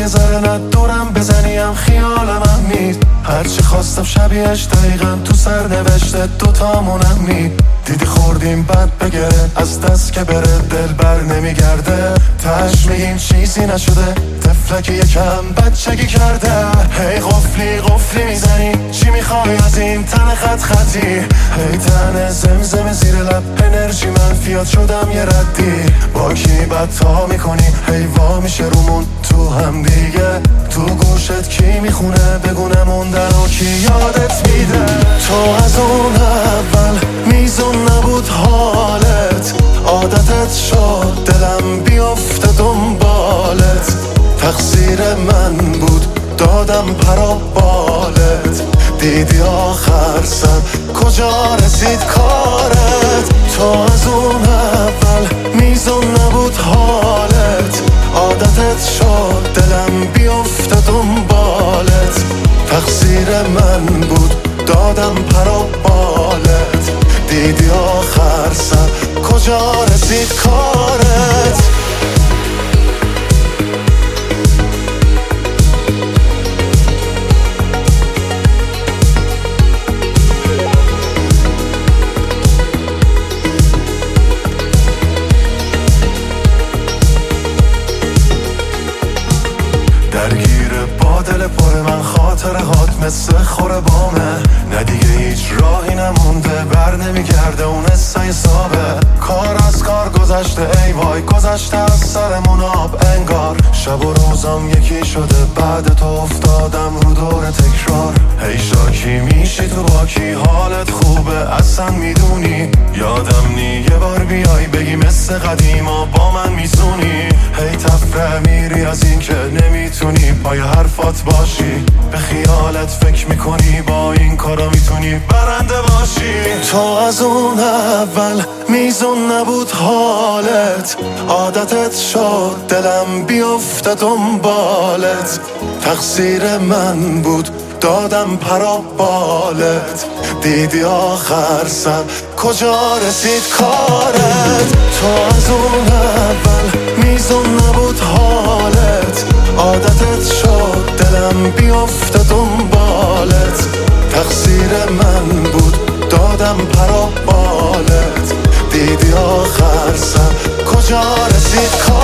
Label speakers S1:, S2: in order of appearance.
S1: ذره ندورم بزنیم خیال من مید. هرچی خواستم شبیهش دقیقا تو سر نوشته دوتامونم مید. دیدی خوردیم بد بگره از دست که بره دل بر نمیگرده. تش میگیم چیزی نشده طفلکی یکم بچگی کرده. هی قفلی میزنی چی میخوای از این تن خط خطی. هی تن زمزم زیر لب انرژی منفیات شدم یه ردی. با کی بدتا میکنی هی وا میشه رومون تو هم دیگه. تو گوشت کی میخونه بگونه موندن و کی یادت میده. تو از اون اول میزون نبود حالت. عادتت شد دلم بیفته دنبالت. تقصیر من بود دادم پرا بالت. دیدی آخر سر کجا رسید کارت. تو از اون اول میزون نبود حالت. عادتت شد دلم بیفته دنبالت. تقصیر من بود دادم پرا بالت. دیدی آخر سر کجا رسید کارت. درگیر با دل پر من خاطره هات مثل خوره بامه. نه دیگه هیچ راهی نمونده بر نمیگرده اون حسای صابه. کار از کار گذشته ای وای گذشته از سرمون آب انگار. شب و روزم یکی شده بعد تو افتادم رو دور تکرار. هی شاکی میشی تو با کی حالت خوبه اصلا میدونی. یادم نی یه بار بیای بگی مثل قدیما با من میزونی. هی تفره میری از این که نمیتونی پای حرفات باشی. به خیالت فکر میکنی با این کارا میتونی برنده باشی. تو از اون اول میزون نبود حالت. عادتت شد دلم بیفته دنبالت. تقصیر من بود دادم پرا بالت. دیدی آخر سر کجا رسید کارت. تو از اون اول میزون نبود حالت. عادتت شد دلم بیفته دنبالت. تقصیر من بود دادم پرا بالت. دیدی آخر سر کجا رسید کارت.